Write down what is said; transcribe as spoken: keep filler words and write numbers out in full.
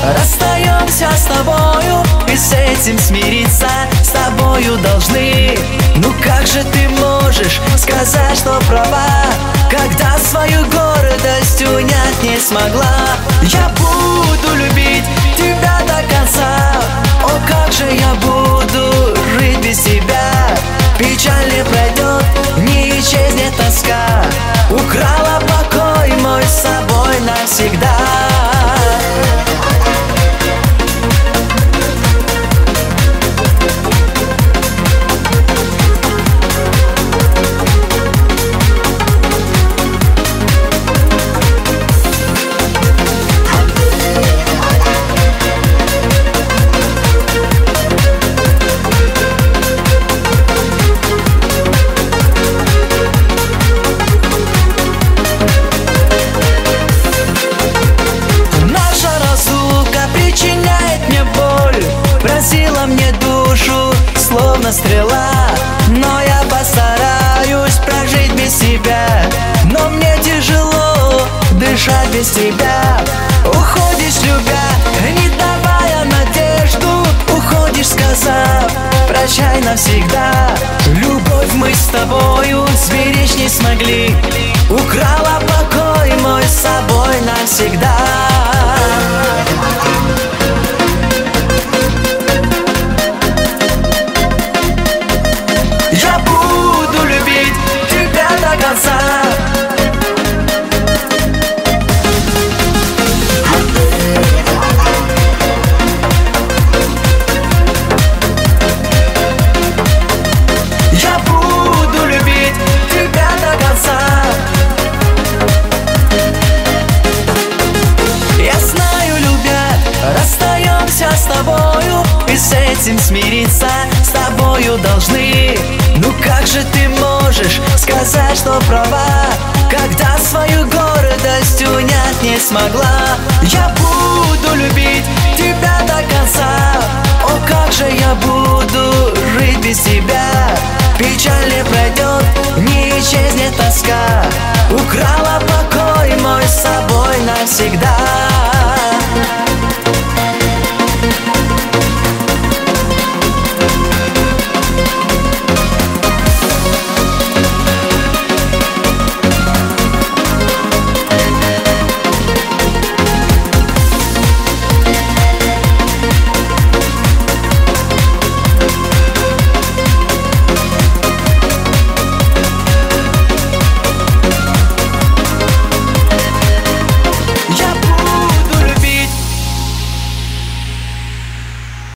расстаемся с тобою, и с этим смириться с тобою должны. Ну как же ты можешь сказать, что права, когда свою гордость унять не смогла? Я буду любить тебя до конца. О, как же я буду жить без тебя? Печаль не пройдет, не исчезнет тоска. Украла покой мой с собой навсегда. Пронзила мне душу, словно стрела. Но я постараюсь прожить без тебя. Но мне тяжело дышать без тебя. Уходишь, любя, не давая надежду. Уходишь, сказав прощай навсегда. Любовь мы с тобою сберечь не смогли. Украла покой мой с собой навсегда. Расстаемся с тобою, и с этим смириться с тобою должны. Ну как же ты можешь сказать, что права, когда свою гордость унять не смогла? Я буду любить тебя до конца. О, как же я буду жить без тебя? Печаль не пройдет, не исчезнет тоска. Украла покой мой с собой навсегда.